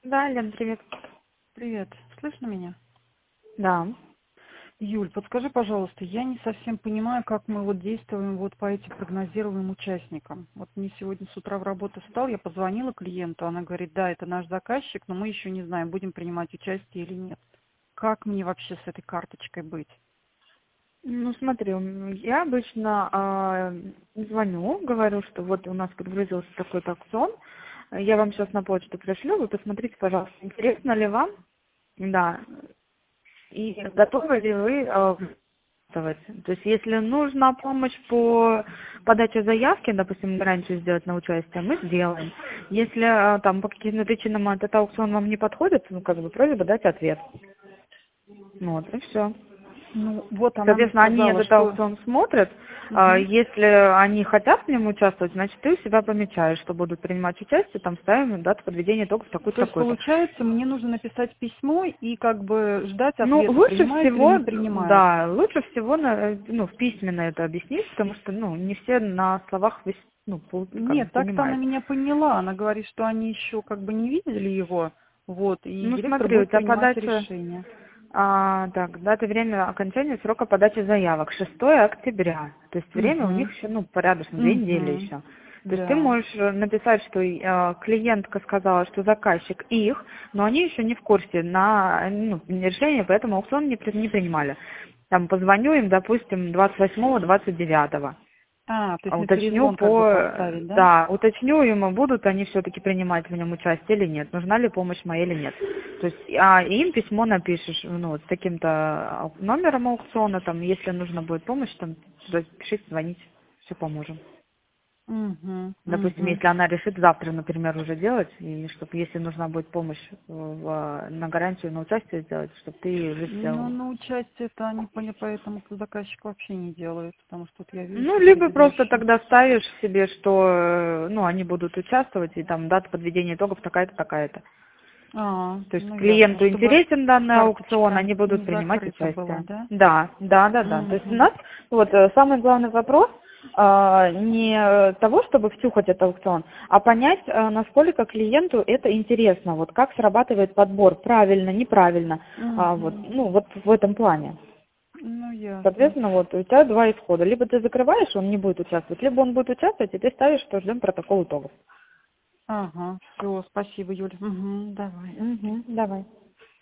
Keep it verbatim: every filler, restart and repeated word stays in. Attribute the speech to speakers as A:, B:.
A: Да, Лен, привет.
B: Привет. Слышно меня?
A: Да.
B: Юль, подскажи, пожалуйста, я не совсем понимаю, как мы вот действуем вот по этим прогнозируемым участникам. Вот мне сегодня с утра в работу встал, я позвонила клиенту, она говорит, да, это наш заказчик, но мы еще не знаем, будем принимать участие или нет. Как мне вообще с этой карточкой быть?
A: Ну, смотри, м, я обычно а, звоню, говорю, что вот у нас подгрузился такой-то аукцион, я вам сейчас на почту пришлю, вы посмотрите, пожалуйста, интересно ли вам, да, и готовы ли вы а, участвовать. То есть, если нужна помощь по подаче заявки, допустим, гарантию сделать на участие, мы сделаем. Если а, там по каким-то причинам этот аукцион вам не подходит, ну, как бы просьба дать ответ. Вот, и все.
B: Ну, вот она мне
A: Соответственно, они
B: сказала,
A: этот
B: что...
A: аукцион смотрят. А,
B: Мгм.
A: Если они хотят в нем участвовать, значит, ты у себя помечаешь, что будут принимать участие, там ставим им дату подведения итогов такой-то,
B: То есть,
A: такой-то.
B: получается, мне нужно написать письмо и как бы ждать
A: Ну,
B: ответа,
A: лучше
B: принимают или
A: всего,
B: не принимают.
A: да, лучше всего на, ну, в письменно это объяснить, потому что, ну, не все на словах весь, ну, пол- как бы
B: Нет, так-то она
A: понимают.
B: меня поняла. Она говорит, что они еще как бы не видели его, вот, и
A: Ну,
B: директор
A: смотри, у
B: будет
A: тебя
B: принимать
A: подача,
B: решение.
A: а, так, дата и время окончания срока подачи заявок шестое октября. То есть время у них
B: Угу,
A: еще, ну, порядочно, две недели
B: угу,
A: еще. То есть ты
B: да.
A: можешь э, написать, что э, клиентка сказала, что заказчик их, но они еще не в курсе на ну, решение, поэтому аукцион не, при- не принимали. Там позвоню им, допустим, двадцать восьмого двадцать девятого.
B: А, то есть
A: А
B: на
A: Уточню
B: перезвон как бы
A: по,
B: поставить, да?
A: да, уточню им, будут они все-таки принимать в нем участие или нет, нужна ли помощь моя или нет. То есть, а им письмо напишешь, ну, вот с таким-то ау- номером аукциона, там, если нужна будет помощь, там, туда пишите, звоните, все поможем.
B: Угу,
A: Допустим,
B: угу.
A: если она решит завтра, например, уже делать, и чтобы, если нужна будет помощь в- на гарантию, на участие сделать, чтобы ты уже
B: Ну,
A: сделала.
B: на участие-то они поня- поэтому заказчик вообще не делает, потому что вот я вижу,
A: Ну,
B: что
A: либо просто
B: предыдущий.
A: тогда ставишь себе, что, э, ну, они будут участвовать, и там дата подведения итогов такая-то, такая-то.
B: А,
A: То есть
B: ну ясно,
A: клиенту
B: чтобы
A: интересен данный аукцион,
B: карточка
A: они будут
B: не
A: принимать
B: закрыта была,
A: участие.
B: да?
A: Да, да, да, да. То есть у
B: Угу.
A: нас вот э, самый главный вопрос а, не э, того, чтобы втюхать этот аукцион, а понять, э, насколько клиенту это интересно, вот как срабатывает подбор, правильно, неправильно, а, вот,
B: Угу.
A: ну вот в этом плане.
B: Ну, ясно.
A: Соответственно, вот у тебя два исхода. Либо ты закрываешь, он не будет участвовать, либо он будет участвовать, и ты ставишь, что ждем протокол итогов.
B: Ага, все, спасибо, Юля. Угу, давай.
A: Угу, давай.